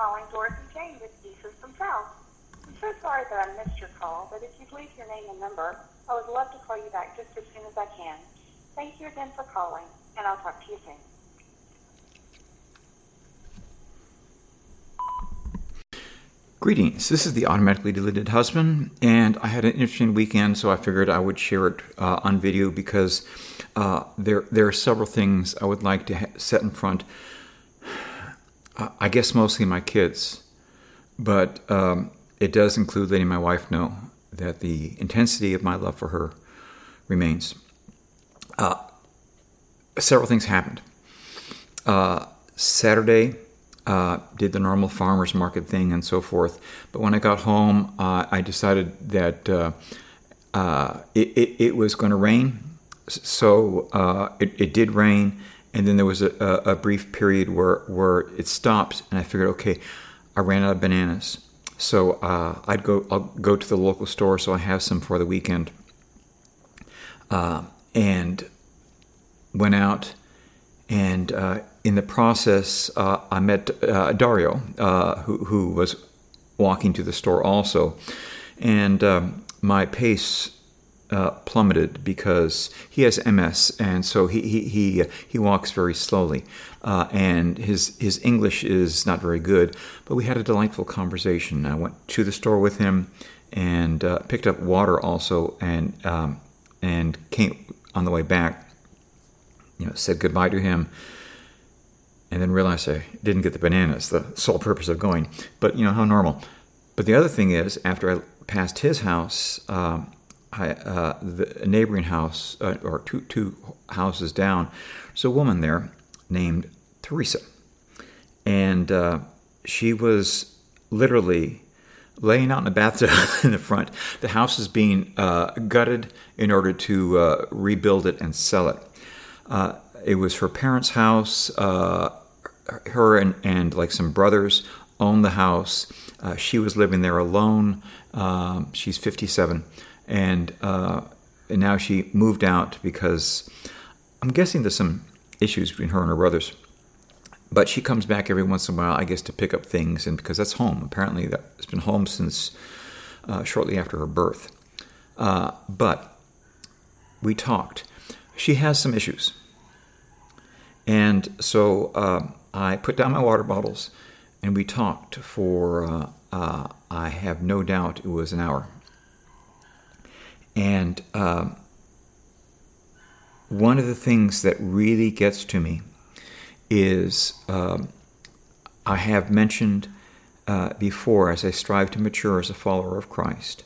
calling Dorothy Jane with E-System South. I'm so sorry that I missed your call, but if you'd leave your name and number, I would love to call you back just as soon as I can. Thank you again for calling, and I'll talk to you soon. Greetings, this is the Automatically Deleted Husband, and I had an interesting weekend, so I figured I would share it on video because there are several things I would like to set in front, I guess mostly my kids, but it does include letting my wife know that the intensity of my love for her remains. Several things happened. Saturday, did the normal farmer's market thing and so forth. But when I got home, I decided that it was going to rain. So it did rain, and then there was a brief period where it stopped, and I figured, okay, I ran out of bananas. So I'll go to the local store so I have some for the weekend. And went out, and in the process, I met Dario, who was walking to the store also, and my pace plummeted because he has MS, and so he walks very slowly, and his English is not very good. But we had a delightful conversation. I went to the store with him and picked up water also, and came on the way back. Said goodbye to him, and then realized I didn't get the bananas, the sole purpose of going. But how normal. But the other thing is, after I passed his house, the neighboring house, or two houses down, there's a woman there named Teresa, and she was literally laying out in a bathtub in the front. The house is being gutted in order to rebuild it and sell it. It was her parents' house. Her and like some brothers owned the house. She was living there alone. She's 57, and now she moved out because I'm guessing there's some issues between her and her brothers. But she comes back every once in a while, I guess, to pick up things, and because that's home. Apparently, it's been home since shortly after her birth. But we talked. She has some issues. And so I put down my water bottles, and we talked for, I have no doubt it was an hour. And one of the things that really gets to me is I have mentioned before, as I strive to mature as a follower of Christ,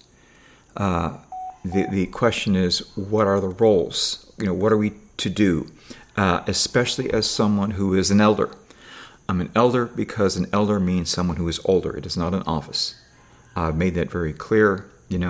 the question is, what are the roles? What are we to do? Especially as someone who is an elder. I'm an elder because an elder means someone who is older. It is not an office. I've made that very clear.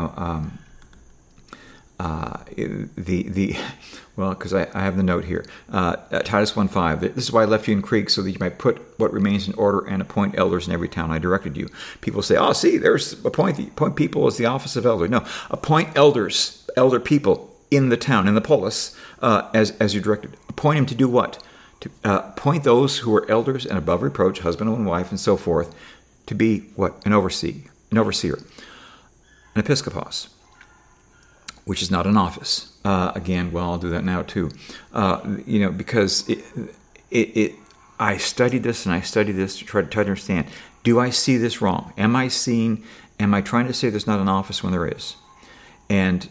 Because I have the note here. Titus 1:5. This is why I left you in Crete, so that you might put what remains in order and appoint elders in every town I directed you. People say, oh, see, there's appoint people as the office of elder. No, appoint elders, elder people in the town, in the polis, as you directed. Appoint him to do what? To appoint those who are elders and above reproach, husband and wife, and so forth, to be what? An overseer, an episkopos, which is not an office. Again, I'll do that now too. Because I studied this to try to understand. Do I see this wrong? Am I trying to say there's not an office when there is? And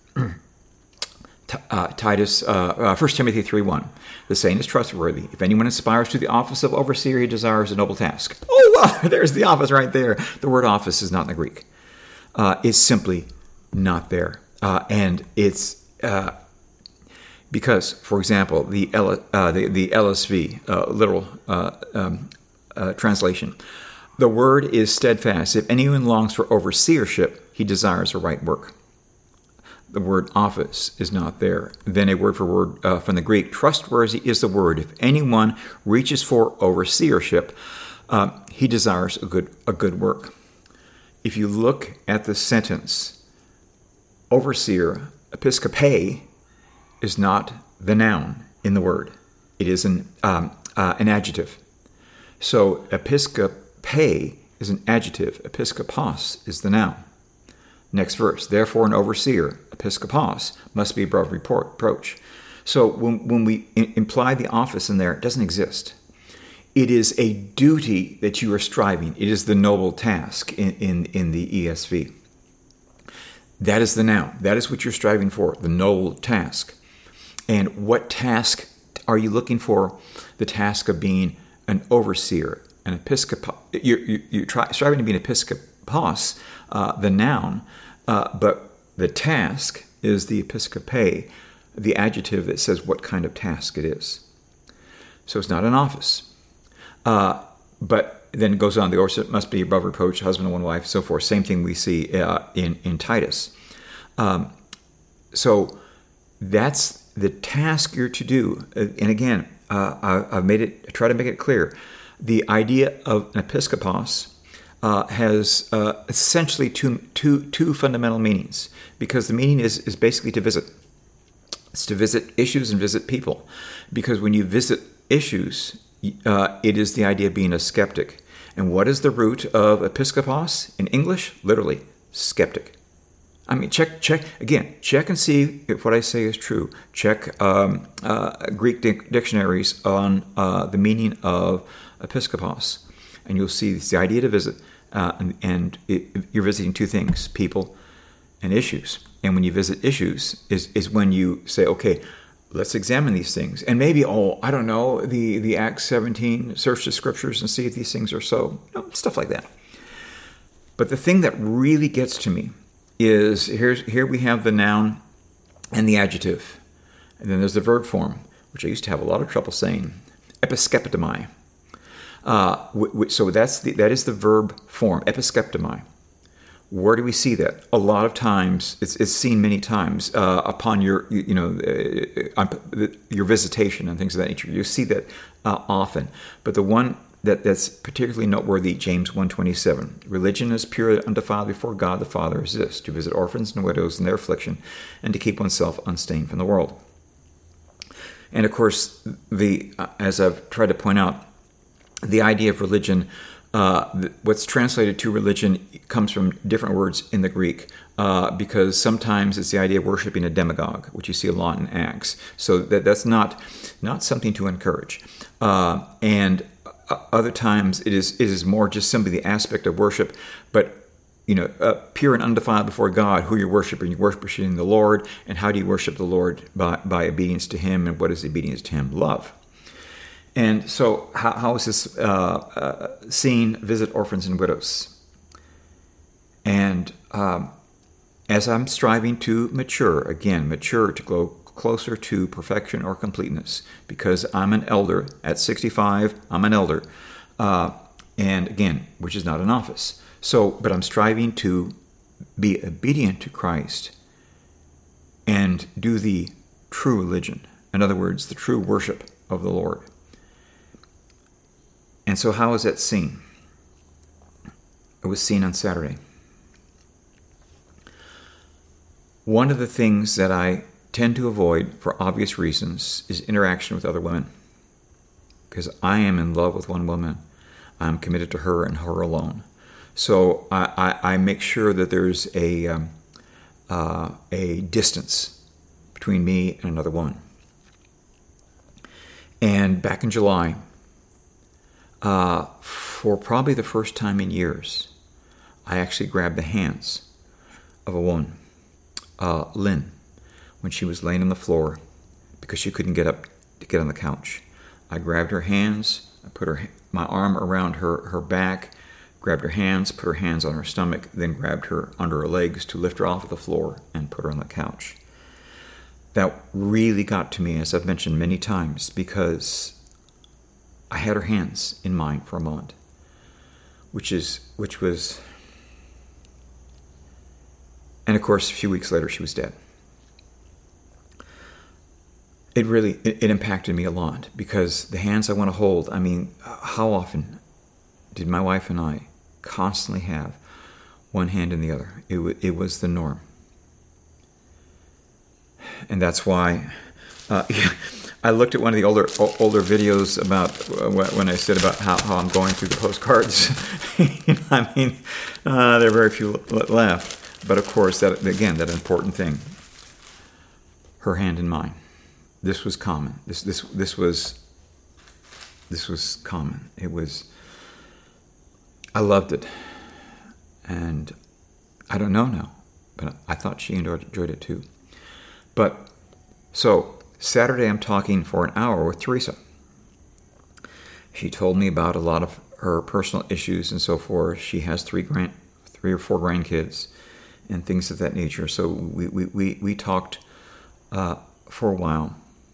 Titus, 1 Timothy 3:1. The saying is trustworthy. If anyone aspires to the office of overseer, he desires a noble task. Oh, there's the office right there. The word office is not in the Greek. It's simply not there. And it's because, for example, the LSV, literal translation, the word is steadfast. If anyone longs for overseership, he desires a right work. The word office is not there. Then a word for word from the Greek, trustworthy is the word. If anyone reaches for overseership, he desires a good work. If you look at the sentence, overseer, episkope, is not the noun in the word. It is an adjective. So episkope episkopē is an adjective. Episkopos is the noun. Next verse. Therefore, an overseer, episkopos, must be above reproach. So when we imply the office in there, it doesn't exist. It is a duty that you are striving. It is the noble task in the ESV. That is the noun. That is what you're striving for, the noble task. And what task are you looking for? The task of being an overseer, an episkopos. You're striving to be an episkopos, the noun, but the task is the episkopē, the adjective that says what kind of task it is. So it's not an office. But then it goes on, the overseer must be above reproach, husband and one wife, so forth. Same thing we see in Titus. So that's the task you're to do. And again, I've tried to make it clear. The idea of an episkopos has essentially two fundamental meanings, because the meaning is basically to visit. It's to visit issues and visit people. Because when you visit issues, it is the idea of being a skeptic. And what is the root of episkopos in English? Literally, skeptic. I mean, check and see if what I say is true. Check Greek dictionaries on the meaning of episkopos, and you'll see it's the idea to visit, and you're visiting two things: people and issues. And when you visit issues, is when you say, okay, let's examine these things, and maybe, I don't know, the Acts 17, search the scriptures and see if these things are so, stuff like that. But the thing that really gets to me is here we have the noun and the adjective, and then there's the verb form, which I used to have a lot of trouble saying, episkeptomai. So that is the verb form, episkeptomai. Where do we see that? A lot of times, it's seen many times upon your visitation and things of that nature. You see that often, but the one that's particularly noteworthy, James 1:27. Religion is pure and undefiled before God the Father is this: to visit orphans and widows in their affliction, and to keep oneself unstained from the world. And of course, as I've tried to point out, the idea of religion, what's translated to religion, comes from different words in the Greek, because sometimes it's the idea of worshiping a demagogue, which you see a lot in Acts. So that's not something to encourage. And other times it is more just simply the aspect of worship, but pure and undefiled before God, who you're worshiping. You're worshiping the Lord, and how do you worship the Lord? By obedience to Him. And what is obedience to Him? Love. And so how is this seen? Visit orphans and widows. And as I'm striving to mature to grow closer to perfection or completeness, because I'm an elder at 65, I'm an elder, and again, which is not an office. So, but I'm striving to be obedient to Christ and do the true religion. In other words, the true worship of the Lord. And so how is that seen? It was seen on Saturday. One of the things that I tend to avoid for obvious reasons is interaction with other women. Because I am in love with one woman. I'm committed to her and her alone. So I make sure that there's a distance between me and another woman. And back in July, for probably the first time in years, I actually grabbed the hands of a woman, Lynn, when she was laying on the floor because she couldn't get up to get on the couch. I grabbed her hands, I put my arm around her back, grabbed her hands, put her hands on her stomach, then grabbed her under her legs to lift her off of the floor and put her on the couch. That really got to me, as I've mentioned many times, because I had her hands in mine for a moment, which was, and of course, a few weeks later, she was dead. It impacted me a lot, because the hands I want to hold, I mean, how often did my wife and I constantly have one hand in the other? It was the norm. And that's why I looked at one of the older videos about when I said about how I'm going through the postcards. I mean, there are very few left. But of course, that important thing. Her hand in mine. This was common. This was common. It was. I loved it, and I don't know now, but I thought she enjoyed it too. But so Saturday, I'm talking for an hour with Teresa. She told me about a lot of her personal issues and so forth. She has three or four grandkids and things of that nature. So we talked for a while,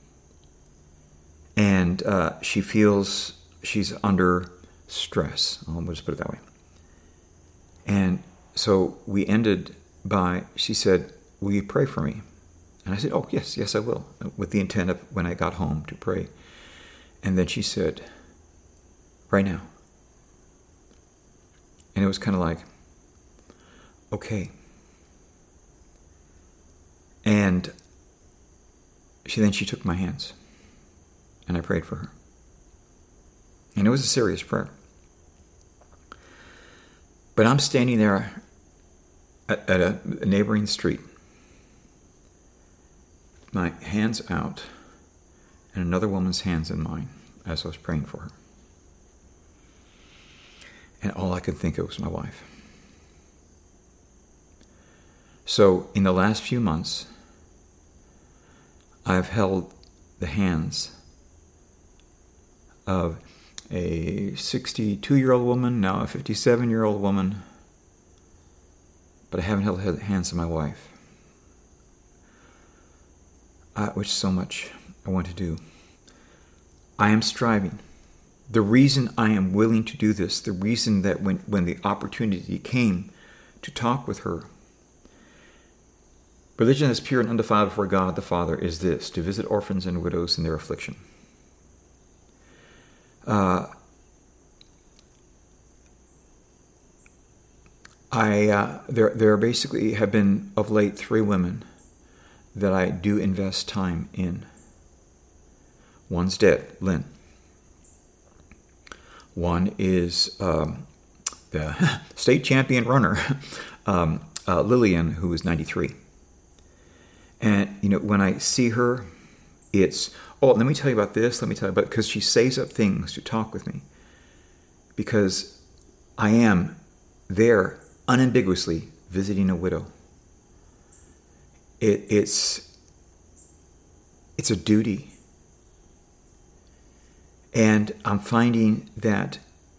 and she feels she's under stress. I'll just put it that way. And so we ended by, she said, "Will you pray for me?" And I said, "Oh, yes, I will," with the intent of when I got home to pray. And then she said, "Right now." And it was kind of like, okay. And she took my hands, and I prayed for her. And it was a serious prayer. But I'm standing there at a neighboring street, my hands out, and another woman's hands in mine as I was praying for her. And all I could think of was my wife. So in the last few months, I've held the hands of a 62-year-old woman, now a 57-year-old woman, but I haven't held the hands of my wife, which is so much I want to do. I am striving. The reason I am willing to do this, the reason that when the opportunity came to talk with her, religion is pure and undefiled before God the Father, is this: to visit orphans and widows in their affliction. There basically have been of late 3 women that I do invest time in. One's dead, Lynn. One is the state champion runner, Lillian, who is 93. And, when I see her, it's, let me tell you about this, because she saves up things to talk with me. Because I am there unambiguously visiting a widow. It's a duty. And I'm finding that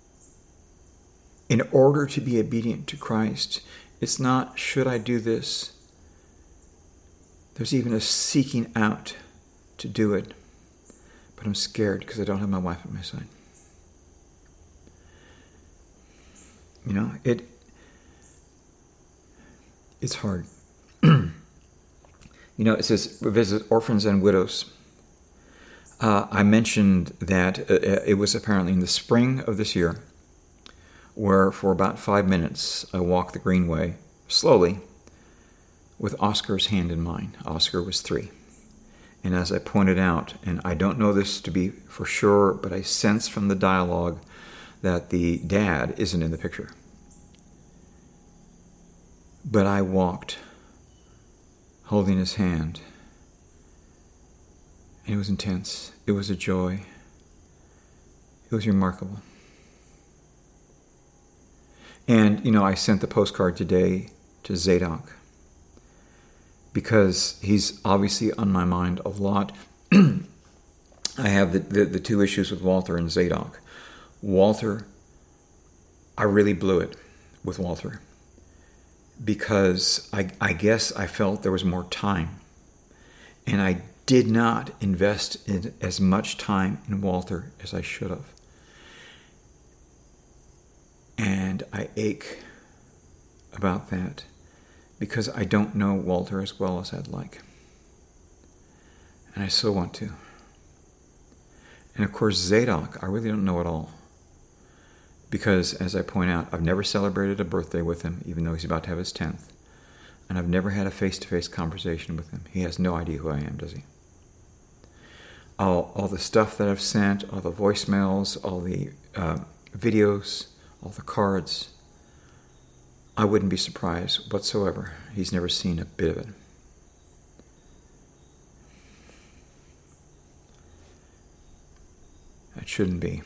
in order to be obedient to Christ, it's not, should I do this? There's even a seeking out to do it. But I'm scared because I don't have my wife at my side. It's hard. It says, visit orphans and widows. I mentioned that it was apparently in the spring of this year, where for about 5 minutes I walked the Greenway slowly with Oscar's hand in mine. Oscar was 3. And as I pointed out, and I don't know this to be for sure, but I sense from the dialogue that the dad isn't in the picture. But I walked holding his hand. And it was intense. It was a joy. It was remarkable. And, I sent the postcard today to Zadok, because he's obviously on my mind a lot. I have the 2 issues with Walter and Zadok. Walter, I really blew it with Walter, because I guess I felt there was more time, and I did not invest in as much time in Walter as I should have. And I ache about that, because I don't know Walter as well as I'd like. And I so want to. And of course, Zadok, I really don't know at all. Because, as I point out, I've never celebrated a birthday with him, even though he's about to have his 10th. And I've never had a face-to-face conversation with him. He has no idea who I am, does he? all the stuff that I've sent, all the voicemails, all the videos, all the cards, I wouldn't be surprised whatsoever. He's never seen a bit of it. That shouldn't be.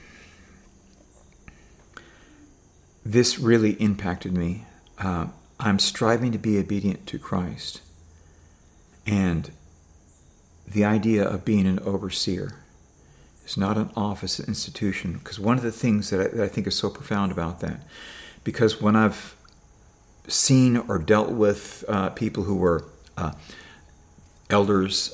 This really impacted me. I'm striving to be obedient to Christ. And the idea of being an overseer is not an office institution. Because one of the things that I think is so profound about that, because when I've seen or dealt with people who were elders,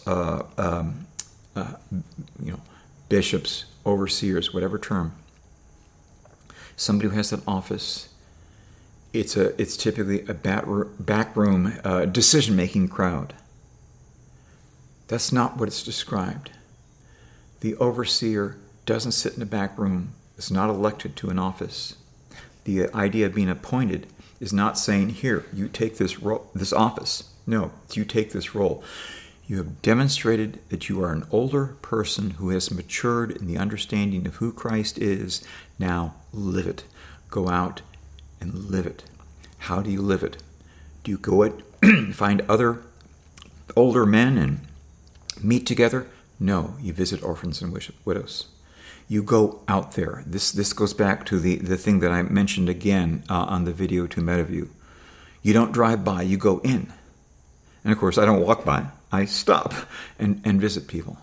bishops, overseers, whatever term, somebody who has that office, it's typically a backroom decision-making crowd. That's not what it's described. The overseer doesn't sit in the back room, is not elected to an office. The idea of being appointed is not saying, here, you take this office. No, you take this role. You have demonstrated that you are an older person who has matured in the understanding of who Christ is. Now live it. Go out and live it. How do you live it? Do you go find other older men and meet together? No, you visit orphans and widows. You go out there. This goes back to the thing that I mentioned again on the video to MetaView. You don't drive by, you go in. And of course, I don't walk by. I stop and visit people.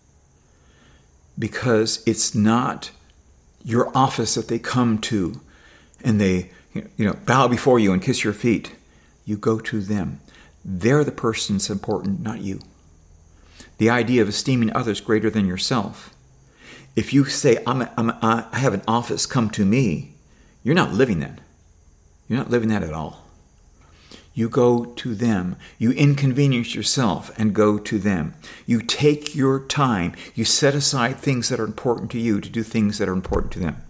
Because it's not your office that they come to and they bow before you and kiss your feet. You go to them. They're the person that's important, not you. The idea of esteeming others greater than yourself. If you say, I have an office, come to me, you're not living that. You're not living that at all. You go to them. You inconvenience yourself and go to them. You take your time. You set aside things that are important to you to do things that are important to them.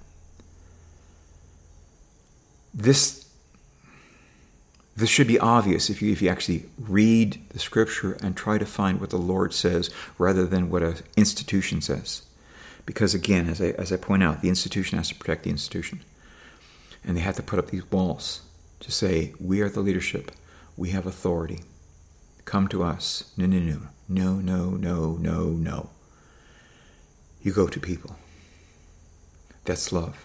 This should be obvious if you actually read the Scripture and try to find what the Lord says rather than what an institution says. Because again, as I point out, the institution has to protect the institution. And they have to put up these walls to say, we are the leadership. We have authority. Come to us. No, no, no. No, no, no, no, no. You go to people. That's love.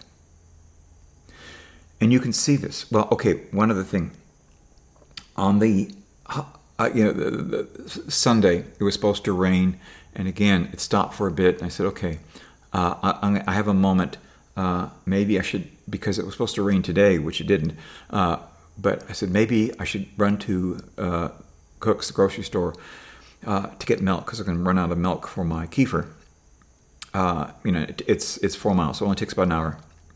And you can see this. Well, okay, one other thing. On the Sunday, it was supposed to rain. And again, it stopped for a bit. And I said, okay, I have a moment. Maybe I should, because it was supposed to rain today, which it didn't. But I said, maybe I should run to Cook's, the grocery store, to get milk, because I'm going to run out of milk for my kefir. It's 4 miles, so it only takes about an hour.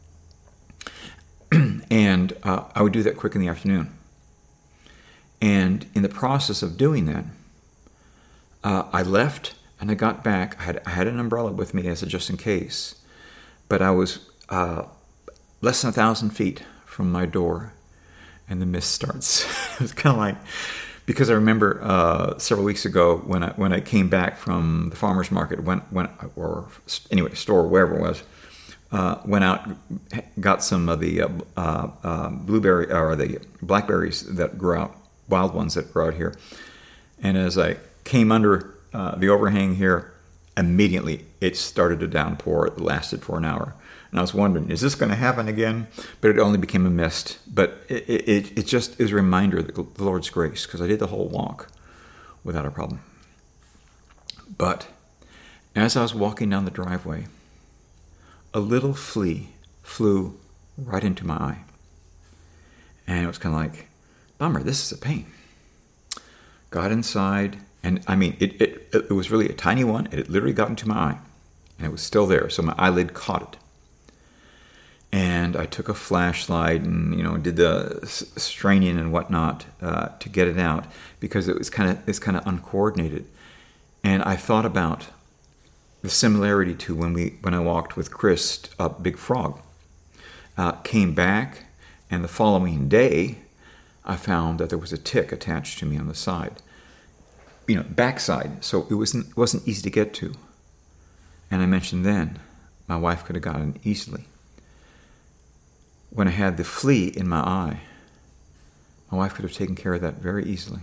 And I would do that quick in the afternoon. And in the process of doing that, I left and I got back. I had an umbrella with me as a just in case, but I was less than 1,000 feet from my door, and the mist starts. It was kind of like, because I remember several weeks ago when I came back from the farmer's market, store, wherever it was, went out, got some of the blueberry or the blackberries that grow out, wild ones that grow out here, and as I came under the overhang here, immediately it started to downpour. It lasted for an hour. And I was wondering, is this going to happen again? But it only became a mist. But it just is a reminder of the Lord's grace, because I did the whole walk without a problem. But as I was walking down the driveway, a little flea flew right into my eye. And it was kind of like, bummer, this is a pain. Got inside, and I mean, it was really a tiny one. It literally got into my eye, and it was still there. So my eyelid caught it. And I took a flashlight and did the straining and whatnot to get it out, because it's kind of uncoordinated. And I thought about the similarity to when I walked with Chris up Big Frog. Came back, and the following day, I found that there was a tick attached to me on the side, backside. So it wasn't easy to get to. And I mentioned then, my wife could have gotten it easily. When I had the flea in my eye, my wife could have taken care of that very easily.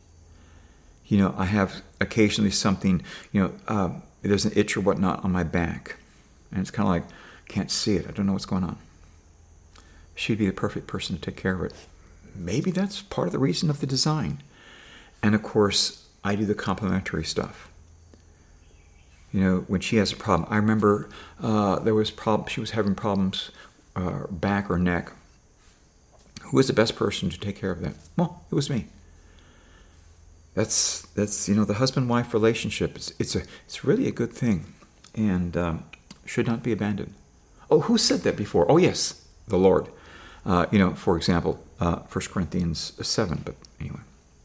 I have occasionally something, there's an itch or whatnot on my back. And it's kind of like, can't see it. I don't know what's going on. She'd be the perfect person to take care of it. Maybe that's part of the reason of the design. And of course, I do the complementary stuff. When she has a problem, I remember she was having problems, back or neck. Who was the best person to take care of that? Well, it was me. That's the husband-wife relationship. It's really a good thing, and should not be abandoned. Oh, who said that before? Oh, yes, the Lord. For example, 1 Corinthians 7. But anyway,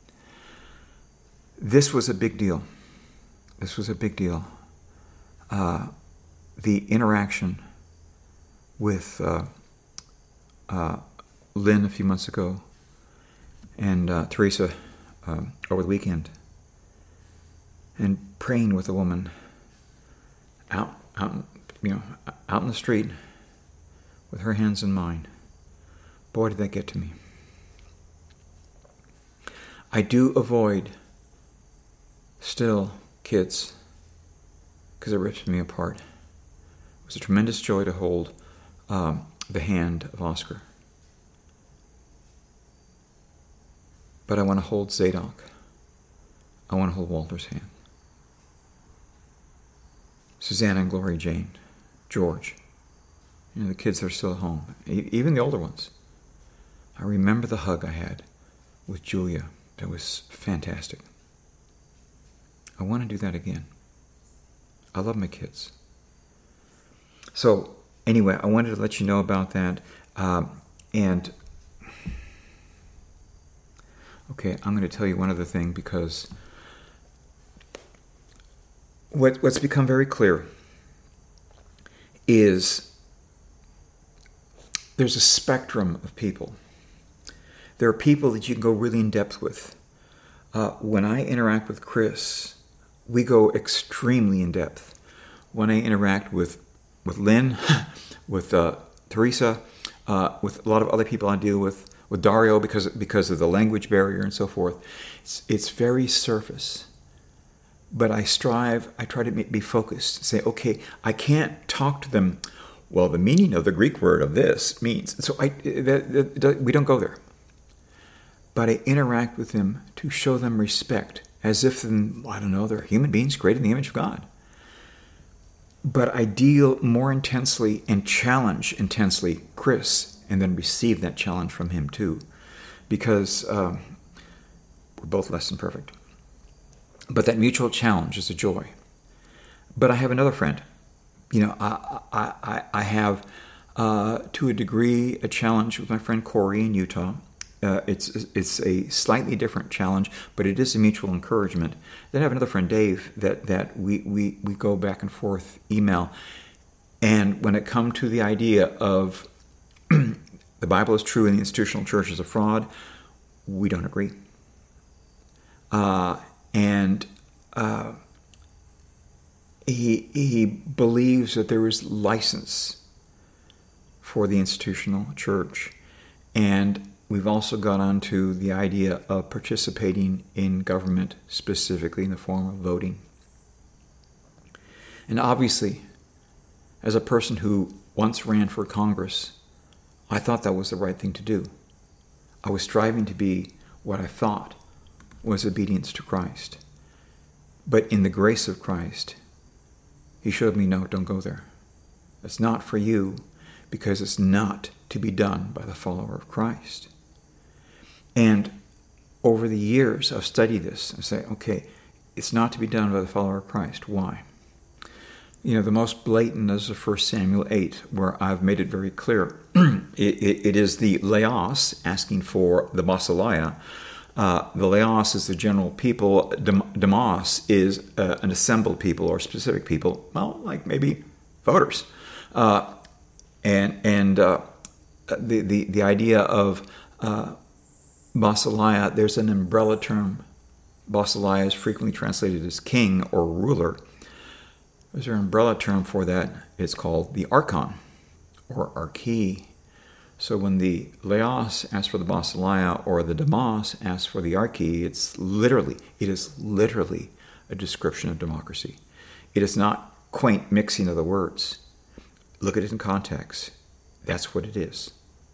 this was a big deal. The interaction with Lynn a few months ago and Teresa over the weekend, and praying with a woman out in the street with her hands in mine. Boy, did that get to me. I do avoid still kids because it rips me apart. It was a tremendous joy to hold the hand of Oscar. But I want to hold Zadok. I want to hold Walter's hand. Susanna and Gloria Jane. George. The kids that are still at home. Even the older ones. I remember the hug I had with Julia. That was fantastic. I want to do that again. I love my kids. So, anyway, I wanted to let you know about that. Okay, I'm going to tell you one other thing, because what's become very clear is there's a spectrum of people. There are people that you can go really in depth with. When I interact with Chris, we go extremely in depth. When I interact with Lynn, with Teresa, with a lot of other people I deal with Dario, because of the language barrier and so forth, it's very surface. But I try to be focused. Say, okay, I can't talk to them. Well, the meaning of the Greek word of this means. So we don't go there. But I interact with them to show them respect, as if, they're human beings created in the image of God. But I deal more intensely and challenge intensely Chris, and then receive that challenge from him too, because we're both less than perfect. But that mutual challenge is a joy. But I have another friend. I have, to a degree, a challenge with my friend Corey in Utah. It's a slightly different challenge, but it is a mutual encouragement. Then I have another friend, Dave, that we go back and forth email. And when it comes to the idea of the Bible is true and the institutional church is a fraud, we don't agree. He believes that there is license for the institutional church. And we've also got onto the idea of participating in government, specifically in the form of voting. And obviously, as a person who once ran for Congress, I thought that was the right thing to do. I was striving to be what I thought was obedience to Christ. But in the grace of Christ, he showed me, no, don't go there. It's not for you, because it's not to be done by the follower of Christ. And over the years, I've studied this. I say, okay, it's not to be done by the follower of Christ. Why? The most blatant is the 1 Samuel 8, where I've made it very clear. It is the laos asking for the basileia. The laos is the general people. Demos is an assembled people or specific people. Well, like maybe voters. The idea of basileia, there's an umbrella term. Basileia is frequently translated as king or ruler. There's an umbrella term for that. It's called the archon, or arche. So when the Laos asks for the basileia or the Demos asks for the arche, it is literally a description of democracy. It is not quaint mixing of the words. Look at it in context. That's what it is.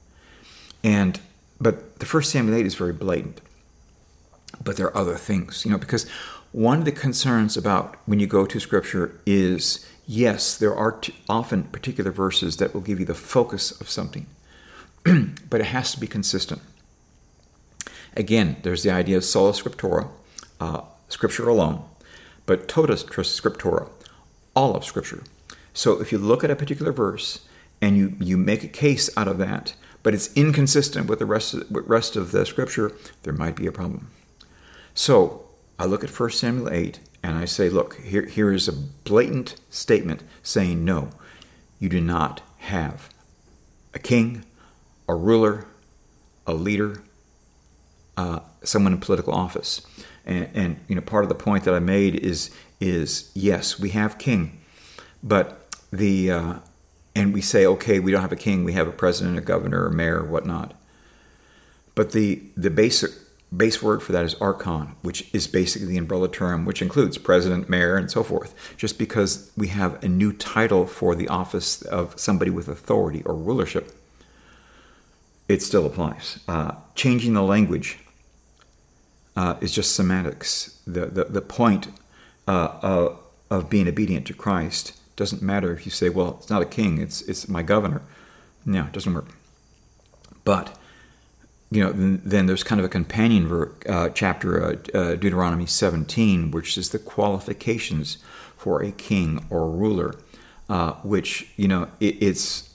But the First Samuel 8 is very blatant. But there are other things, because one of the concerns about when you go to Scripture is, yes, there are often particular verses that will give you the focus of something, but it has to be consistent. Again, there's the idea of sola scriptura, Scripture alone, but tota scriptura, all of Scripture. So if you look at a particular verse and you make a case out of that, but it's inconsistent with the rest of the Scripture, there might be a problem. So I look at 1 Samuel 8 and I say, look, here is a blatant statement saying, no, you do not have a king, a ruler, a leader, someone in political office. And part of the point that I made is yes, we have king, but and we say, okay, we don't have a king, we have a president, a governor, a mayor, whatnot. But the base word for that is archon, which is basically the umbrella term, which includes president, mayor, and so forth. Just because we have a new title for the office of somebody with authority or rulership, it still applies. Changing the language is just semantics. The point of being obedient to Christ doesn't matter if you say, well, it's not a king, it's my governor. No, it doesn't work. But then there's kind of a companion chapter, Deuteronomy 17, which is the qualifications for a king or ruler, which it's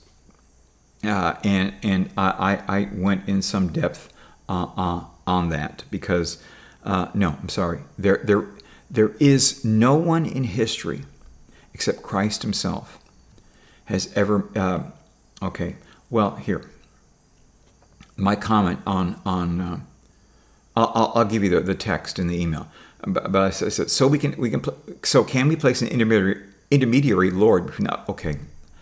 and I went in some depth on that because no, I'm sorry, there is no one in history except Christ Himself has ever. Okay, well here. My comment on I'll give you the text in the email, but I said so can we place an intermediary Lord? Okay.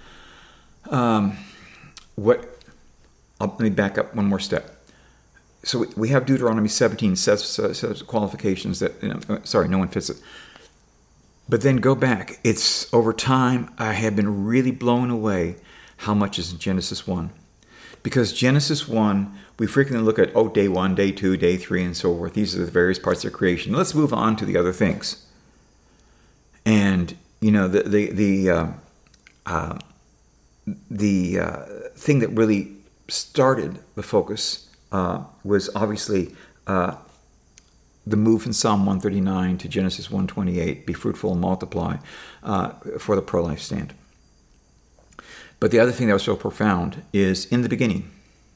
Let me back up one more step. So we have Deuteronomy 17 says qualifications that no one fits it. But then go back. It's over time I have been really blown away how much is in Genesis 1. Because Genesis 1, we frequently look at, day 1, day 2, day 3, and so forth. These are the various parts of creation. Let's move on to the other things. And, the thing that really started the focus was obviously the move from Psalm 139 to Genesis 1:28, be fruitful and multiply, for the pro-life stand. But the other thing that was so profound is in the beginning.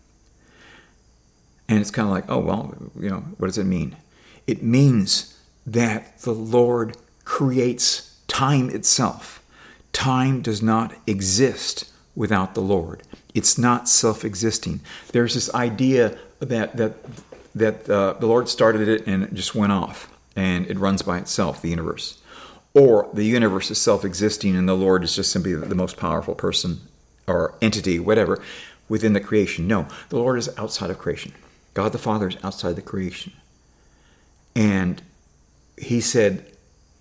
And it's kind of like, oh, well, what does it mean? It means that the Lord creates time itself. Time does not exist without the Lord. It's not self-existing. There's this idea that the Lord started it and it just went off and it runs by itself, the universe. Or the universe is self-existing and the Lord is just simply the most powerful person or entity, whatever, within the creation. No, the Lord is outside of creation. God the Father is outside the creation. And He said,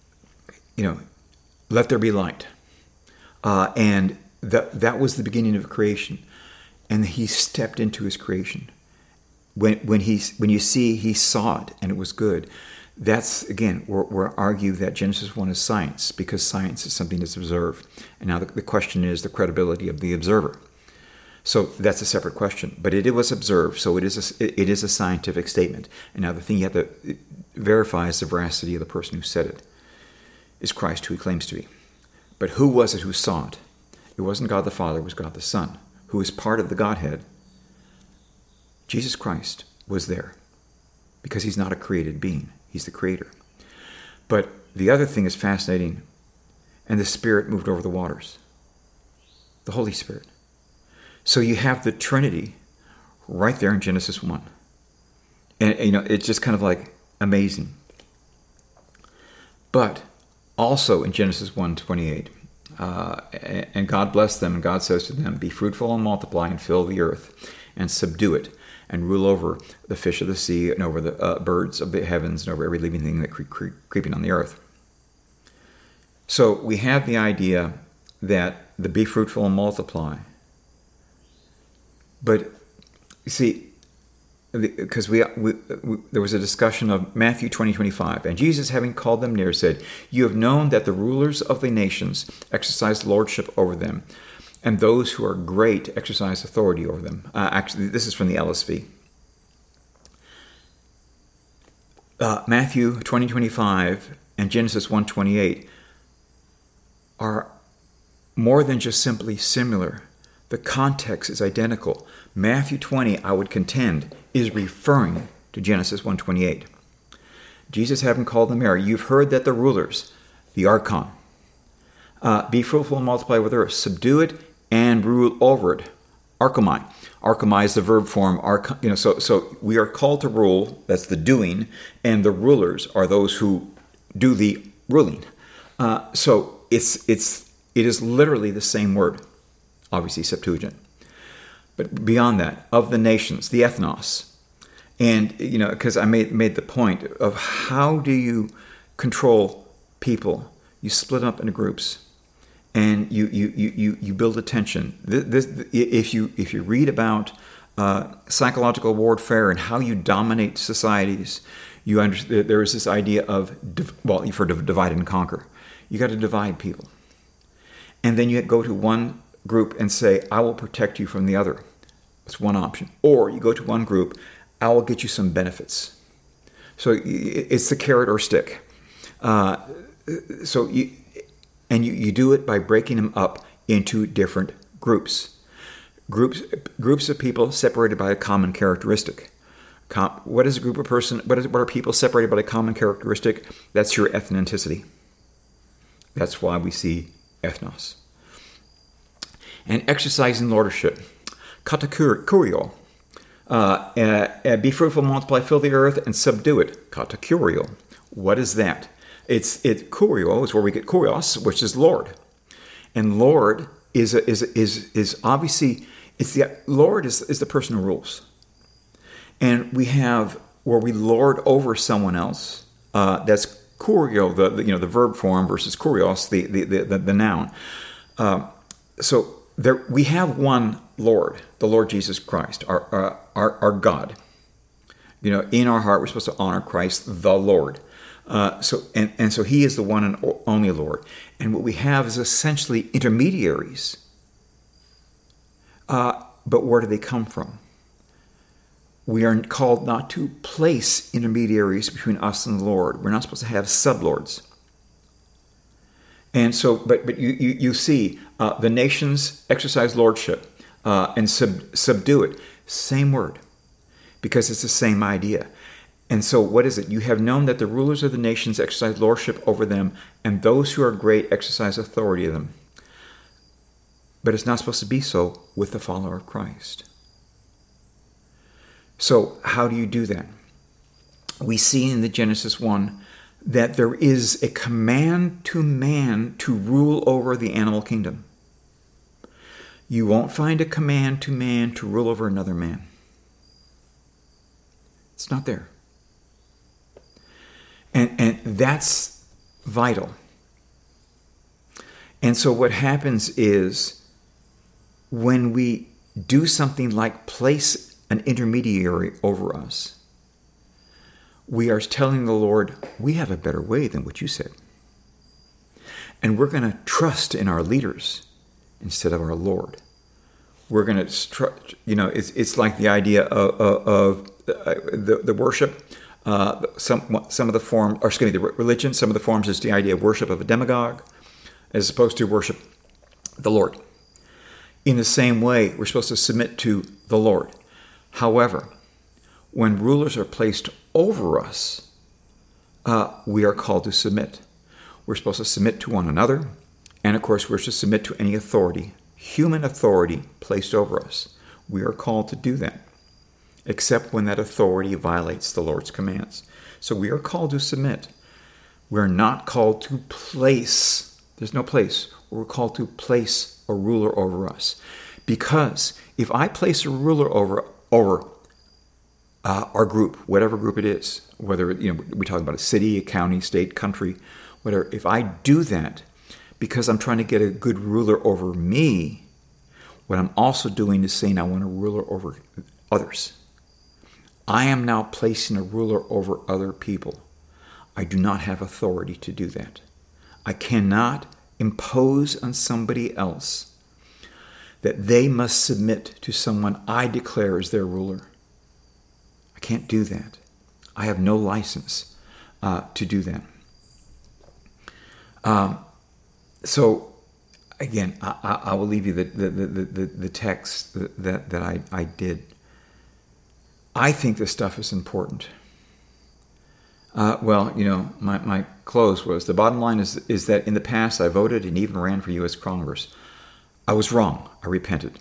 let there be light. And that was the beginning of creation. And He stepped into His creation. When you see He saw it and it was good. That's, again, we're argue that Genesis 1 is science, because science is something that's observed. And now the question is the credibility of the observer. So that's a separate question. But it was observed, so it is a scientific statement. And now the thing you have to verify is the veracity of the person who said it. Is Christ who He claims to be. But who was it who saw it? It wasn't God the Father, it was God the Son, who is part of the Godhead. Jesus Christ was there, because He's not a created being. He's the creator. But the other thing is fascinating, and the Spirit moved over the waters. The Holy Spirit. So you have the Trinity right there in Genesis 1. And, it's just kind of like amazing. But also in Genesis 1:28, And God blessed them, and God says to them, "Be fruitful and multiply and fill the earth and subdue it and rule over the fish of the sea and over the birds of the heavens and over every living thing that creeping on the earth." So we have the idea that the be fruitful and multiply. But you see, because there was a discussion of Matthew 20:25, and Jesus, having called them near, said, "You have known that the rulers of the nations exercise lordship over them, and those who are great exercise authority over them." Actually, this is from the LSV. Matthew 20:25 and Genesis 1:28 are more than just simply similar. The context is identical. Matthew 20, I would contend, is referring to Genesis 1:28. Jesus having called them near, "You've heard that the rulers," the archon, "be fruitful and multiply with earth, subdue it and rule over it." Archomai. Archomai is the verb form. So we are called to rule. That's the doing, and the rulers are those who do the ruling. So it is literally the same word. Obviously Septuagint. But beyond that, of the nations, the ethnos. And, because I made the point of how do you control people? You split them up into groups, and you build a tension. If you read about psychological warfare and how you dominate societies, you understand there is this idea of, you've heard of divide and conquer. You got to divide people. And then you go to one group and say, "I will protect you from the other." That's one option. Or you go to one group, "I will get you some benefits." So it's the carrot or stick. You do it by breaking them up into different groups. Groups of people separated by a common characteristic. What is a group of person? What are people separated by a common characteristic? That's your ethnicity. That's why we see ethnos. And exercising lordship, katakurio. Be fruitful, multiply, fill the earth, and subdue it. Katakurio. What is that? It's kurio is where we get kurios, which is Lord, and Lord is obviously Lord is the person who rules, and we have where we lord over someone else. That's kurio, the verb form versus kurios, the noun. So there we have one Lord, the Lord Jesus Christ, our God. In our heart we're supposed to honor Christ, the Lord. So He is the one and only Lord. And what we have is essentially intermediaries. But where do they come from? We are called not to place intermediaries between us and the Lord. We're not supposed to have sublords. And so, but you see, the nations exercise lordship and subdue it. Same word, because it's the same idea. And so what is it? You have known that the rulers of the nations exercise lordship over them, and those who are great exercise authority of them. But it's not supposed to be so with the follower of Christ. So how do you do that? We see in the Genesis 1 that there is a command to man to rule over the animal kingdom. You won't find a command to man to rule over another man. It's not there. And that's vital. And so what happens is when we do something like place an intermediary over us, we are telling the Lord, we have a better way than what you said. And we're going to trust in our leaders instead of our Lord. We're going to, it's like the idea of the worship. Some of the form, or excuse me, the religion, some of the forms is the idea of worship of a demagogue as opposed to worship the Lord. In the same way, we're supposed to submit to the Lord. However, when rulers are placed over us, we are called to submit. We're supposed to submit to one another, and of course, we're to submit to any authority, human authority placed over us. We are called to do that, except when that authority violates the Lord's commands. So we are called to submit. We're not called to place There's no place where we're called to place a ruler over us. Because if I place a ruler over our group, whatever group it is, whether we talk about a city, a county, state, country, whatever, if I do that because I'm trying to get a good ruler over me, what I'm also doing is saying I want a ruler over others. I am now placing a ruler over other people. I do not have authority to do that. I cannot impose on somebody else that they must submit to someone I declare as their ruler. I can't do that. I have no license to do that. So, again, I will leave you the text that I did. I think this stuff is important. My close was, the bottom line is that in the past I voted and even ran for U.S. Congress. I was wrong. I repented.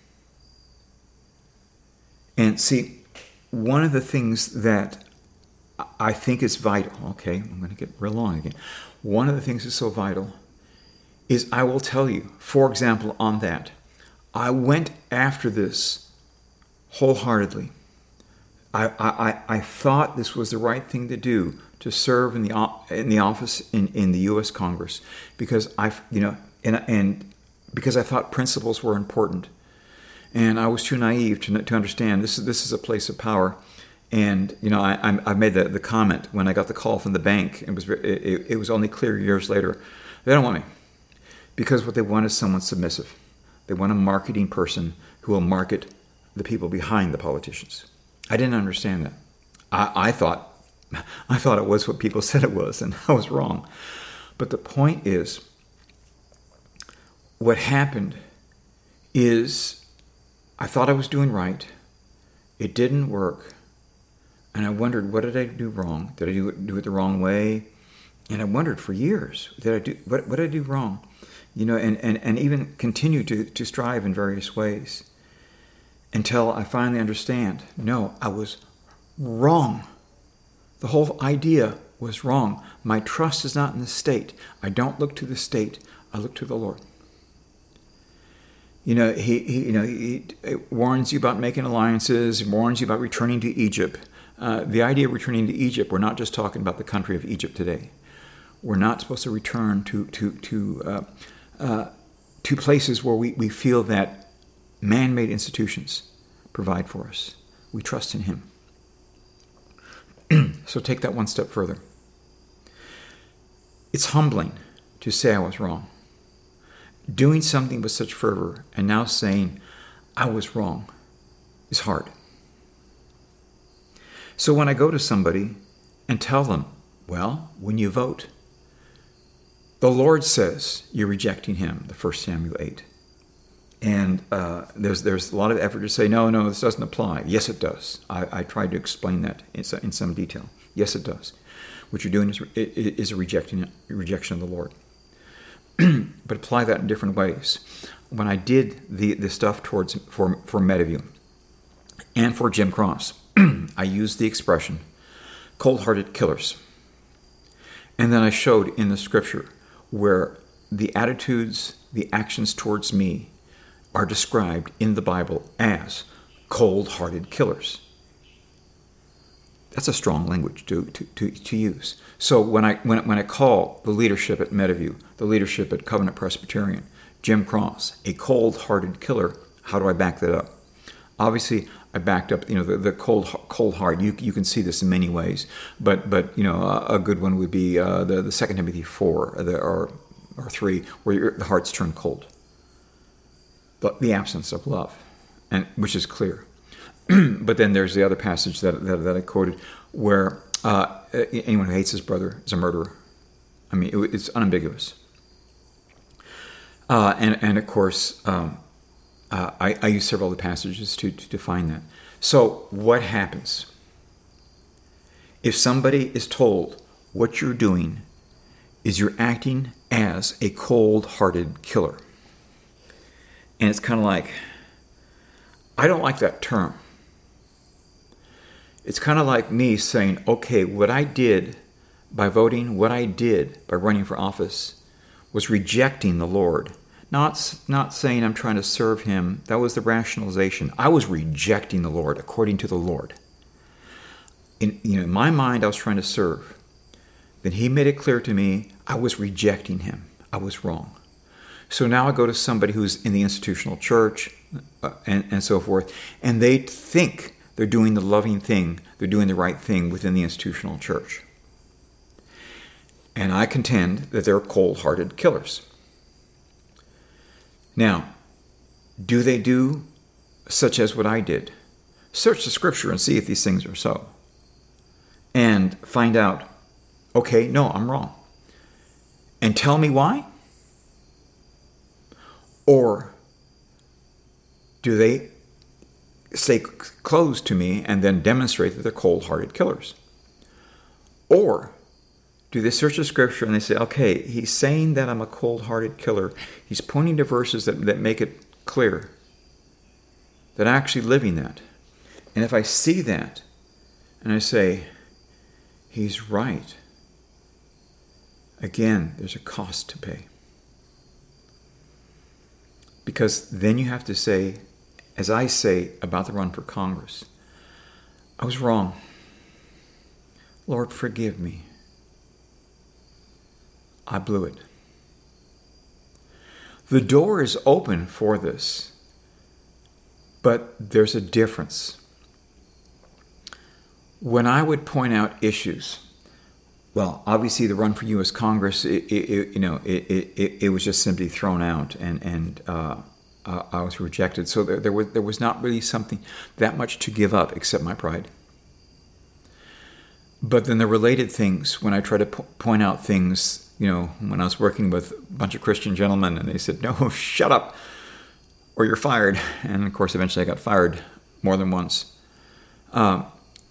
And see, one of the things that I think is vital, okay, I'm going to get real long again. One of the things that's so vital is I will tell you, for example, on that, I went after this wholeheartedly. I thought this was the right thing to do, to serve in the office in the U.S. Congress, because because I thought principles were important, and I was too naive to understand this is a place of power. And I made the comment when I got the call from the bank. It was only clear years later, they don't want me, because what they want is someone submissive. They want a marketing person who will market the people behind the politicians. I didn't understand that. I thought it was what people said it was, and I was wrong. But the point is, what happened is I thought I was doing right. It didn't work. And I wondered, what did I do wrong? Did I do it the wrong way? And I wondered for years, what did I do wrong? And even continue to strive in various ways, until I finally understand, no, I was wrong. The whole idea was wrong. My trust is not in the state. I don't look to the state. I look to the Lord. He warns you about making alliances. He warns you about returning to Egypt. The idea of returning to Egypt, we're not just talking about the country of Egypt today. We're not supposed to return to places where we feel that man-made institutions provide for us. We trust in Him. So take that one step further. It's humbling to say I was wrong. Doing something with such fervor and now saying I was wrong is hard. So when I go to somebody and tell them, well, when you vote, the Lord says you're rejecting Him, the 1 Samuel 8. And there's a lot of effort to say, no, this doesn't apply. Yes, it does. I tried to explain that in some detail. Yes, it does. What you're doing is a rejection of the Lord. But apply that in different ways. When I did the stuff for Meadowview and for Jim Cross, I used the expression cold-hearted killers. And then I showed in the scripture where the attitudes, the actions towards me are described in the Bible as cold-hearted killers. That's a strong language to use. So when I call the leadership at Meadowview, the leadership at Covenant Presbyterian, Jim Cross, a cold-hearted killer, how do I back that up? Obviously, I backed up, the cold hard. You can see this in many ways, but a good one would be the 2 Timothy 4 or 3, where the hearts turn cold. The absence of love, and which is clear. But then there's the other passage that I quoted, where anyone who hates his brother is a murderer. I mean, it's unambiguous. And of course, I use several of the passages to define that. So what happens if somebody is told what you're doing is you're acting as a cold-hearted killer? And it's kind of like, I don't like that term. It's kind of like me saying, okay, what I did by voting, what I did by running for office was rejecting the Lord. Not saying I'm trying to serve him. That was the rationalization. I was rejecting the Lord according to the Lord. In my mind, I was trying to serve. Then he made it clear to me I was rejecting him. I was wrong. So now I go to somebody who's in the institutional church and so forth, and they think they're doing the loving thing, they're doing the right thing within the institutional church. And I contend that they're cold-hearted killers. Now, do they do such as what I did? Search the scripture and see if these things are so. And find out, okay, no, I'm wrong. And tell me why? Or do they stay closed to me and then demonstrate that they're cold-hearted killers? Or do they search the scripture and they say, okay, he's saying that I'm a cold-hearted killer. He's pointing to verses that make it clear that I'm actually living that. And if I see that and I say, he's right, again, there's a cost to pay. Because then you have to say, as I say about the run for Congress, I was wrong. Lord, forgive me. I blew it. The door is open for this, but there's a difference. When I would point out issues, well, obviously the run for U.S. Congress, it was just simply thrown out, and I was rejected. So there was not really something that much to give up except my pride. But then the related things, when I try to point out things, when I was working with a bunch of Christian gentlemen, and they said, no, shut up, or you're fired. And of course, eventually I got fired more than once. There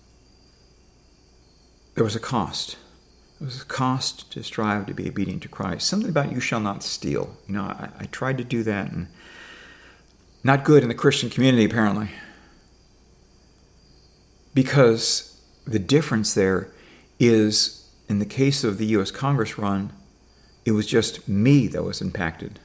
was a cost. It was a cost to strive to be obedient to Christ. Something about you shall not steal. I tried to do that, and not good in the Christian community, apparently. Because the difference there is, in the case of the U.S. Congress run, it was just me that was impacted.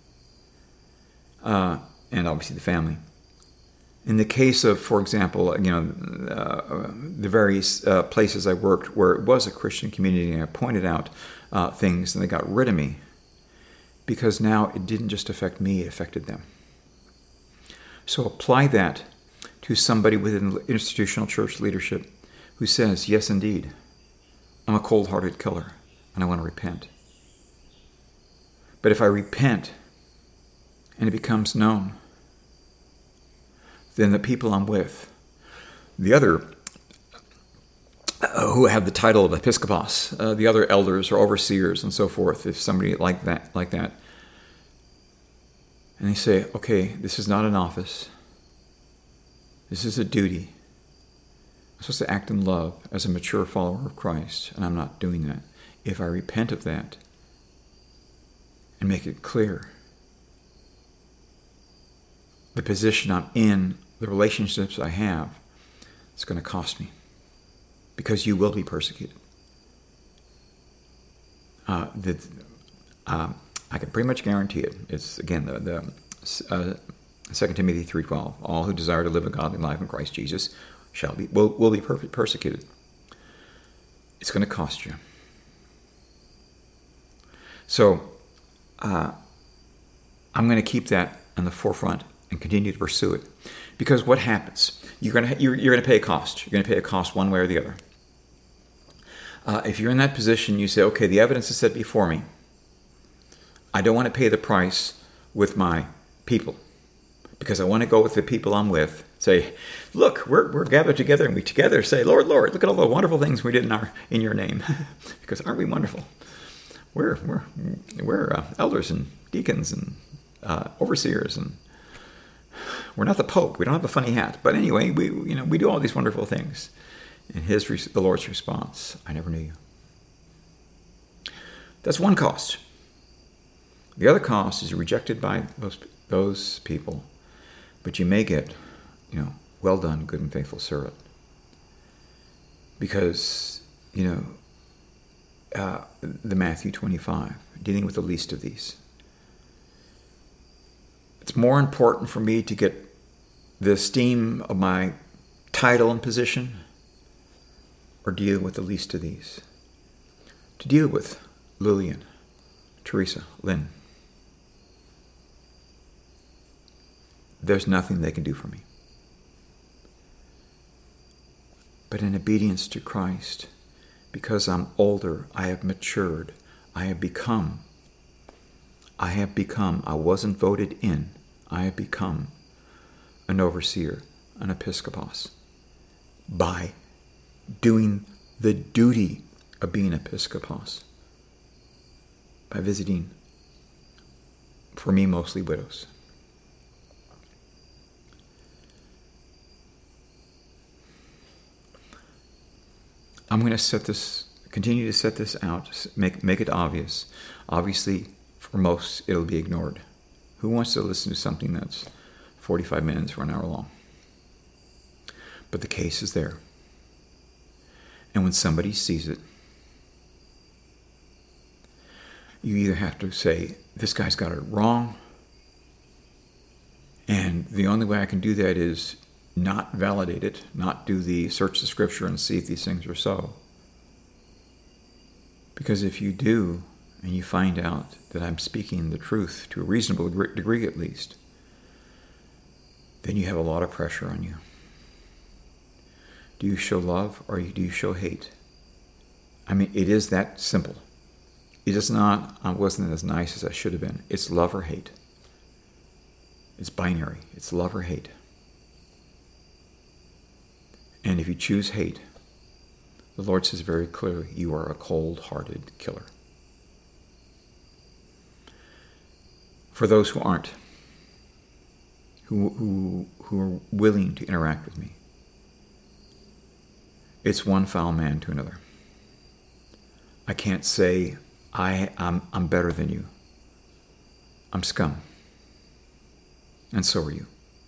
And obviously the family. In the case of, for example, the various places I worked where it was a Christian community, and I pointed out things, and they got rid of me. Because now it didn't just affect me, it affected them. So apply that to somebody within institutional church leadership who says, yes, indeed, I'm a cold-hearted killer, and I want to repent. But if I repent and it becomes known, then the people I'm with, the other who have the title of episkopos, the other elders or overseers and so forth, if somebody like that, and they say, okay, this is not an office. This is a duty. I'm supposed to act in love as a mature follower of Christ, and I'm not doing that. If I repent of that and make it clear, the position I'm in, the relationships I have, it's going to cost me, because you will be persecuted. I can pretty much guarantee it. It's, again, the 2 Timothy 3:12. All who desire to live a godly life in Christ Jesus will be persecuted. It's going to cost you. So I'm going to keep that on the forefront and continue to pursue it, because what happens? You're going to pay a cost. You're going to pay a cost one way or the other. If you're in that position, you say, okay, the evidence is set before me. I don't want to pay the price with my people, because I want to go with the people I'm with. Say, look, we're gathered together, and we together say, Lord, Lord, look at all the wonderful things we did in your name, because aren't we wonderful? We're elders and deacons and overseers, and we're not the Pope. We don't have a funny hat, but anyway, we do all these wonderful things. And the Lord's response: I never knew you. That's one cost. The other cost is rejected by those people, but you may get, well done, good and faithful servant. Because, the Matthew 25, dealing with the least of these. It's more important for me to get the esteem of my title and position, or deal with the least of these. To deal with Lillian, Teresa, Lynn. There's nothing they can do for me. But in obedience to Christ, because I'm older, I have matured, I have become, I wasn't voted in, I have become an overseer, an episkopos, by doing the duty of being episkopos, by visiting, for me, mostly widows. I'm going to continue to set this out, make it obvious. Obviously, for most, it'll be ignored. Who wants to listen to something that's 45 minutes or an hour long? But the case is there. And when somebody sees it, you either have to say, this guy's got it wrong, and the only way I can do that is not validate it, not do the search the scripture and see if these things are so. Because if you do, and you find out that I'm speaking the truth, to a reasonable degree at least, then you have a lot of pressure on you. Do you show love or do you show hate? I mean, it is that simple. It is not, I wasn't as nice as I should have been. It's love or hate. It's binary. It's love or hate. And if you choose hate, the Lord says very clearly, you are a cold-hearted killer. For those who aren't, who are willing to interact with me, it's one foul man to another. I can't say I'm better than you. I'm scum. And so are you.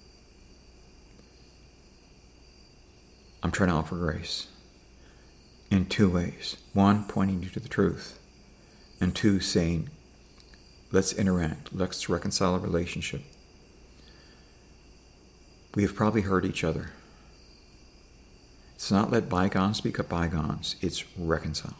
I'm trying to offer grace in two ways. One, pointing you to the truth. And two, saying, let's interact. Let's reconcile a relationship. We have probably hurt each other. It's not let bygones become bygones. It's reconcile.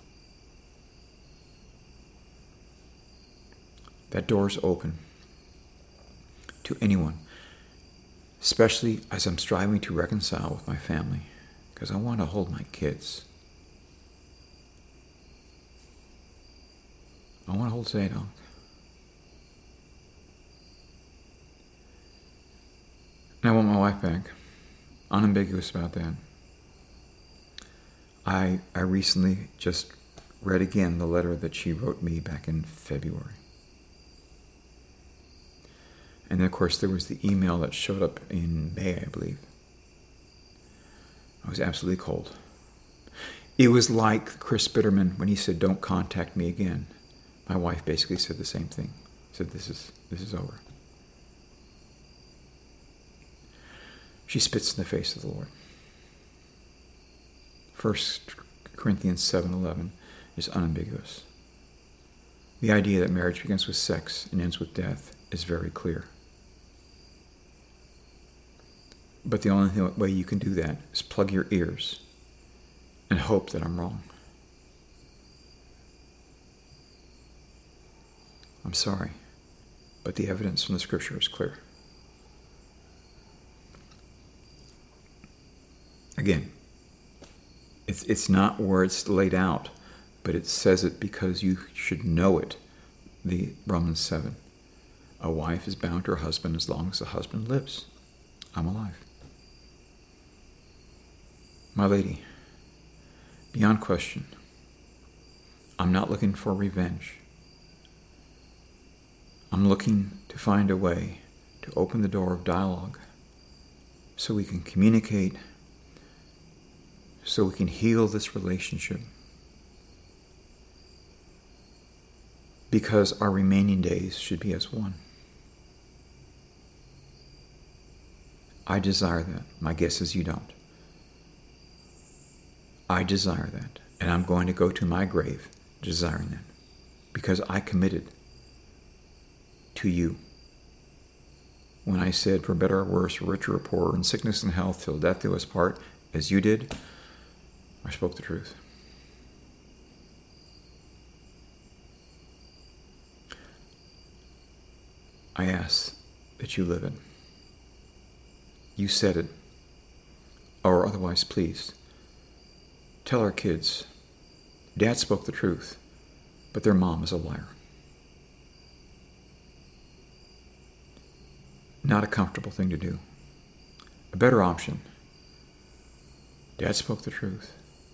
That door is open to anyone, especially as I'm striving to reconcile with my family, because I want to hold my kids. I want to hold Zadok. And I want my wife back. Unambiguous about that. I recently just read again the letter that she wrote me back in February. And then, of course, there was the email that showed up in May, I believe. I was absolutely cold. It was like Chris Bitterman when he said, don't contact me again. My wife basically said the same thing. Said, this is over. She spits in the face of the Lord. 1 Corinthians 7:11 is unambiguous. The idea that marriage begins with sex and ends with death is very clear. But the only way you can do that is plug your ears and hope that I'm wrong. I'm sorry, but the evidence from the scripture is clear. Again, it's not where it's laid out, but it says it because you should know it. The Romans 7. A wife is bound to her husband as long as the husband lives. I'm alive. My lady, beyond question, I'm not looking for revenge. I'm looking to find a way to open the door of dialogue so we can communicate, so we can heal this relationship. Because our remaining days should be as one. I desire that. My guess is you don't. I desire that. And I'm going to go to my grave desiring that. Because I committed to you. When I said, for better or worse, for richer or poorer, in sickness and health, till death do us part, as you did, I spoke the truth. I ask that you live it. You said it, or otherwise please. Tell our kids, Dad spoke the truth, but their mom is a liar. Not a comfortable thing to do. A better option. Dad spoke the truth,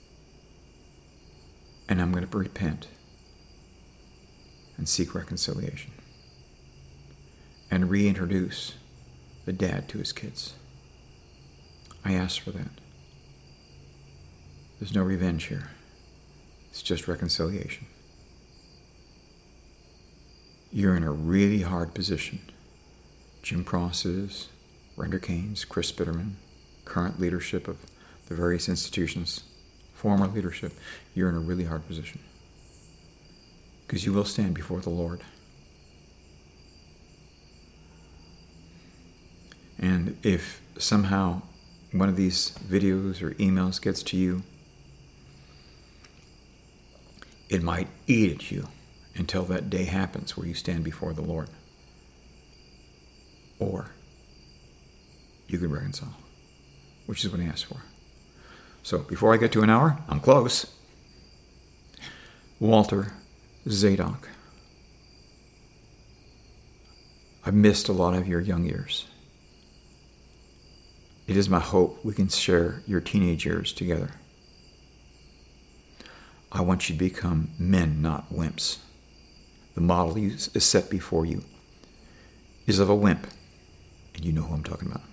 and I'm going to repent and seek reconciliation and reintroduce the dad to his kids. I ask for that. There's no revenge here. It's just reconciliation. You're in a really hard position. Jim Cross is, Render Keynes, Chris Bitterman, current leadership of the various institutions, former leadership. You're in a really hard position. Because you will stand before the Lord. And if somehow one of these videos or emails gets to you, it might eat at you until that day happens where you stand before the Lord. Or you could reconcile, which is what I asked for. So before I get to an hour, I'm close. Walter Zadok. I've missed a lot of your young years. It is my hope we can share your teenage years together. I want you to become men, not wimps. The model is set before you is of a wimp, and you know who I'm talking about.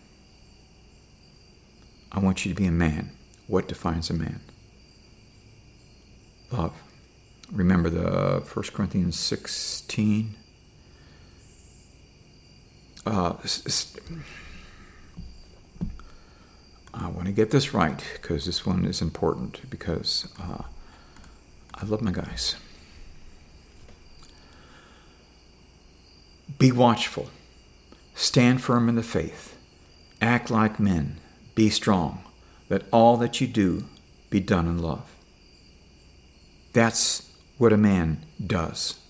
I want you to be a man. What defines a man? Love. Remember the 1 Corinthians 16? I want to get this right because this one is important because I love my guys. Be watchful. Stand firm in the faith. Act like men. Be strong. Let all that you do be done in love. That's what a man does.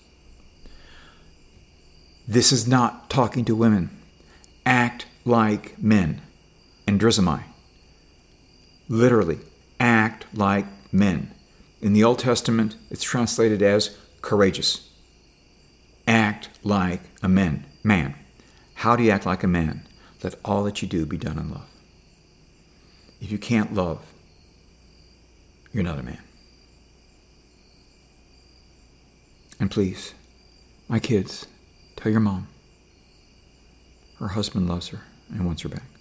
This is not talking to women. Act like men. Andrizomai. Literally, act like men. In the Old Testament, it's translated as courageous. Act like a man. How do you act like a man? Let all that you do be done in love. If you can't love, you're not a man. And please, my kids, tell your mom her husband loves her and wants her back.